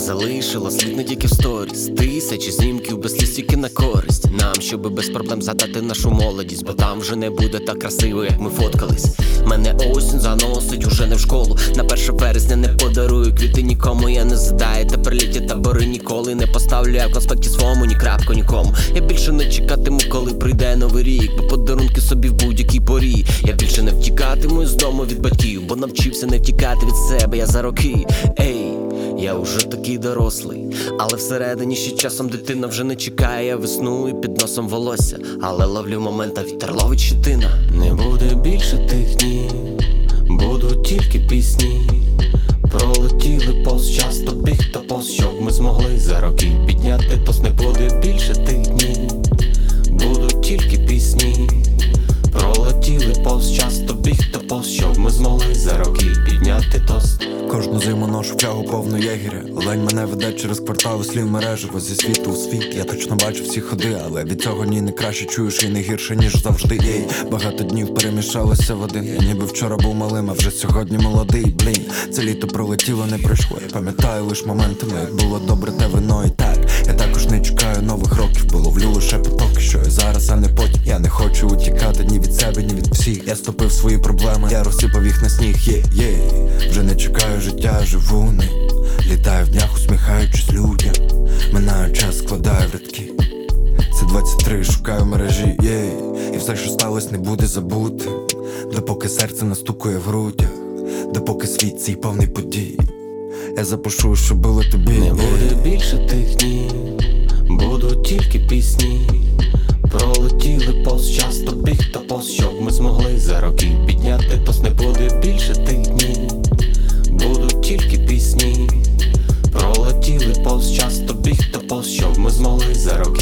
залишила слід не тільки в сторіс. Тисячі знімків без сліз тільки на користь нам, щоби без проблем згадати нашу молодість. Бо там вже не буде так красиво, як ми фоткались. Мене осінь заносить уже не в школу. На 1 вересня не подарую квіти нікому. Я не задаю тепер літі табори ніколи. Не поставлю я в конспекті своєму ні крапку нікому. Я більше не чекатиму, коли прийде новий рік, бо подарунки собі в будь-якій порі. Я більше не втікатиму з дому від батьків, бо навчився не втікати від себе я за роки. Ей, я уже такий дорослий, але всередині ще часом дитина вже не чекає весну і під носом волосся. Але ловлю момент, а вітер ловить щетина. Не буде більше тих днів, будуть тільки пісні. Пролетіли повз час, то біг, то повз, щоб ми змогли за роки підняти тост. Не буде більше тих днів, будуть тільки пісні. Пролетіли повз час, то біг, то повз, щоб ми змогли за роки підняти тост. Кожну зиму ношу флягу повну єгеря. Лень мене веде через квартали слів мережево. Зі світу у світ я точно бачу всі ходи, але від цього ні не краще чуєш і не гірше, ніж завжди. Єй, багато днів перемішалося в один. Я ніби вчора був малим, а вже сьогодні молодий. Блін, це літо пролетіло, не пройшло. Я пам'ятаю лиш моментами, як було добре те вино. І так, я також не чекаю нових років, бо ловлю лише потоки, що я зараз, а не потім. Я не хочу утікати ні від себе, ні від всіх. Я стопив свої проблеми, я розсипав їх на сніг. Є, вже не чекаю життя, живу ним. Літаю в днях, усміхаючись людям. Минаю час, складаю в рядки. Це 23, шукаю мережі, і все, що сталося, не буде забути. Допоки серце настукує в грудях, допоки світ цей повний подій. Я запишу, що було тобі. Не буде більше тих днів, будуть тільки пісні. Пролетіли повз час, то біг, то повз, щоб ми змогли за роки підняти тост. Не буде більше тих днів, будуть тільки пісні. Пролетіли повз час, то біг, то повз, щоб ми змогли за роки